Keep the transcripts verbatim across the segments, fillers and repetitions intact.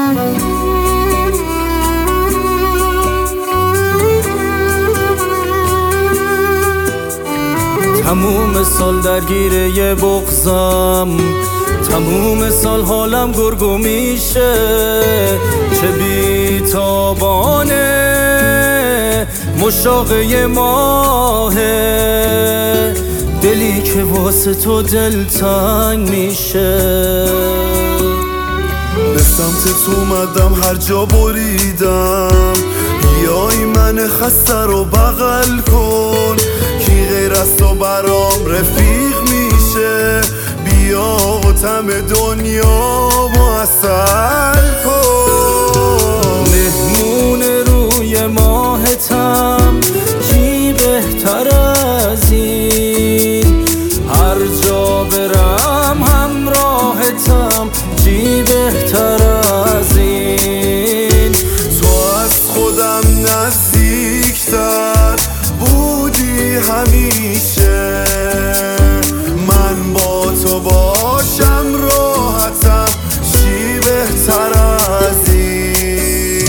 تموم سال درگیر یه بغضم، تموم سال حالم گرگو میشه. چه بیتابانه مشتاق یه ماهه، دلی که واسه تو دلتنگ میشه. به سمت تو اومدم هر جا بریدم، بیای من خسته رو بغل کن، کی غیر از تو برام رفیق میشه. بیا و تم دنیا معسل کن. مهمون روی ماهتم، چی بهتر از این؟ هر جا برم همراهتم، چی بهتر از این؟ تو از خودم نزدیکتر بودی همیشه، من با تو باشم راحتم، چی بهتر از این؟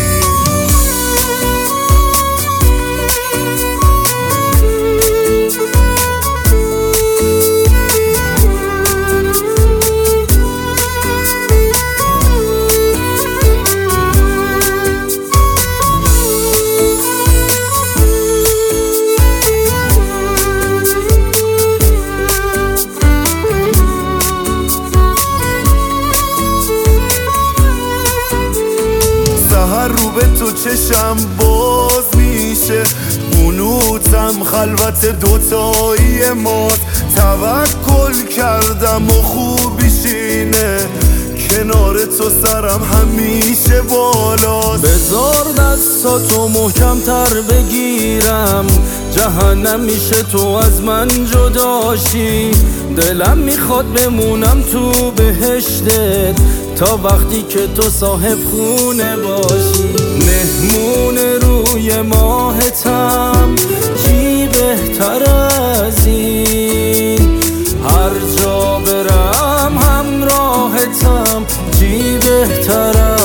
هر رو به تو چشم باز میشه، قنوتم خلوت دوتایی ماست. توکل کردم و خوبیش اینه، کنار تو سرم همیشه بالاست. بذار دستاتو محکم تر بگیرم، جهنم میشه تو از من جداشی. دلم میخواد بمونم تو بهشتت تا وقتی که تو صاحب خونه باشی. مهمون روی ماهتم، چی بهتر از این؟ هر جا برم همراهتم، چی بهتر از این؟